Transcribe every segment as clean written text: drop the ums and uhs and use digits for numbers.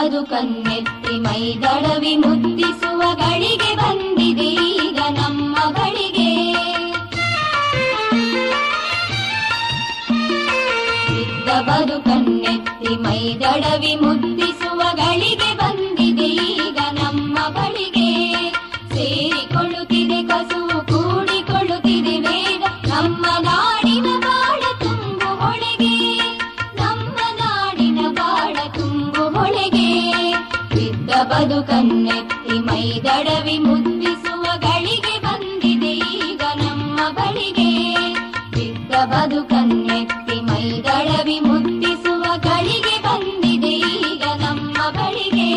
ಬದುಕನ್ನೆತ್ತಿ ಮೈದಡವಿ ಮುದ್ದಿಸುವ ಗಳಿಗೆ ಬಂದಿದೆ ಈಗ ನಮ್ಮ ಬಳಿಗೆ. ಬಿದ್ದ ಬದುಕನ್ನೆತ್ತಿ ಮೈದಡವಿ ಮುದ್ದಿಸುವ ಗಳಿಗೆ ಬಂದಿದೆ ಈಗ ನಮ್ಮ ಬಳಿಗೆ. ಸೇರಿಕೊಳ್ಳುತ್ತಿದೆ ಕಸುವು ಕೂಡಿಕೊಳ್ಳುತ್ತಿದೆ ವೇಗ ನಮ್ಮ ನಾಡಿನ ಬಾಳ ತುಂಬು ಹೊಳೆಗೆ, ನಮ್ಮ ನಾಡಿನ ಬಾಳ ತುಂಬು ಹೊಳೆಗೆ. ಬಿದ್ದ ಬದುಕನ್ನೆತ್ತಿ ಮೈದಡವಿ ಮುದ್ದಿಸುವ ಗಳಿಗೆ ಬಂದಿದೆ ಈಗ ನಮ್ಮ ಬಳಿಗೆ. ಬಿದ್ದ ಬದುಕನ್ನೆತ್ತಿ ಮೈದಡವಿ ಮುದ್ದಿಸುವ ಗಳಿಗೆ ಬಂದಿದೆ ಈಗ ನಮ್ಮ ಬಳಿಗೆ.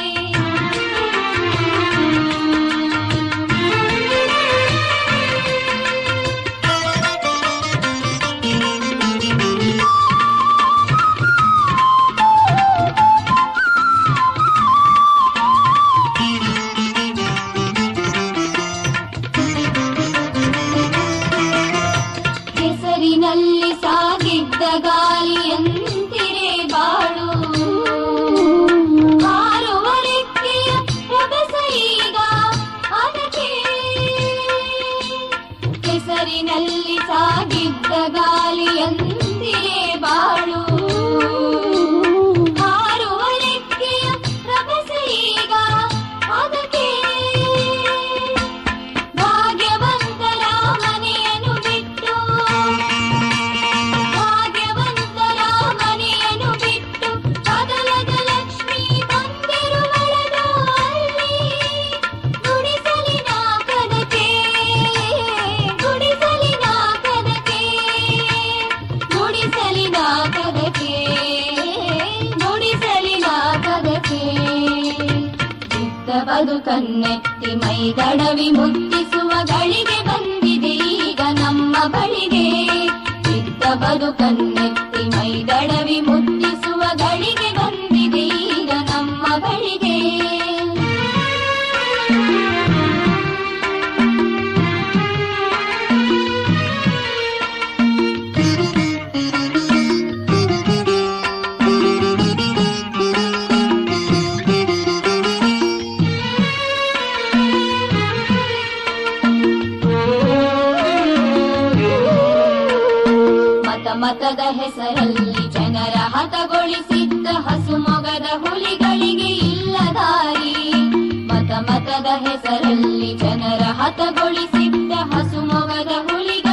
ಹೆಸರಿನಲ್ಲಿ ಸಾಗಿದ್ದ ಗಾಳಿಯಂತಿರೆ ಬಾಳು, ಹಾರುವ ರೆಕ್ಕೆಯ ರಭಸ ಈಗ ಅದಕ್ಕೆ. ಹೆಸರಿನಲ್ಲಿ ಸಾಗಿದ್ದ ಗಾಳಿಯಂತಿರೆ ಬಾಳು, ಹಾರುವ ರೆಕ್ಕೆಯ ರಭಸ ಈಗ ಅದಕ್ಕೆ. ಭಾಗ್ಯವಂತರ ಮನೆಯನ್ನು ಬಿಟ್ಟು, ಭಾಗ್ಯವಂತರ ಮನೆಯನ್ನು ಬಿಟ್ಟು ಕದಲದ ಲಕ್ಷ್ಮೀ ಬಂದಿರುವಳನು ಅಲ್ಲಿ. ಗುಡಿಸಲಿನ ಕದಕೆ, ಗುಡಿಸಲಿನ ಕದಕೆ, ಗುಡಿಸಲಿನ ಕದಕೆ, ಗುಡಿಸಲಿನ ಕದಕೆ. ಬಿದ್ದ ಬದುಕನ್ನೆತ್ತಿ ಮೈದಡವಿ ಮುದ್ದಿಸುವ ಗಳಿಗೆ ಬಂದಿದೆ ಈಗ ನಮ್ಮ ಬಳಿಗೆ. ಬಿದ್ದ ಬದುಕನ್ನೆತ್ತಿ ಮೈದಡವಿ ಮುದ್ದಿಸುವ ಗಳಿಗೆ ಬಂದಿದೆ ಈಗ ನಮ್ಮ ಬಳಿಗೆ. ಮತದ ಹೆಸರಲ್ಲಿ ಜನರ ಹತಗೊಳಿಸಿದ್ದ ಹಸುಮೊಗದ ಹುಲಿಗಳಿಗೆ ಇಲ್ಲ ದಾರಿ. ಮತದ ಹೆಸರಲ್ಲಿ ಜನರ ಹತಗೊಳಿಸಿದ್ದ ಹಸುಮೊಗದ ಹುಲಿಗಳಿಗೆ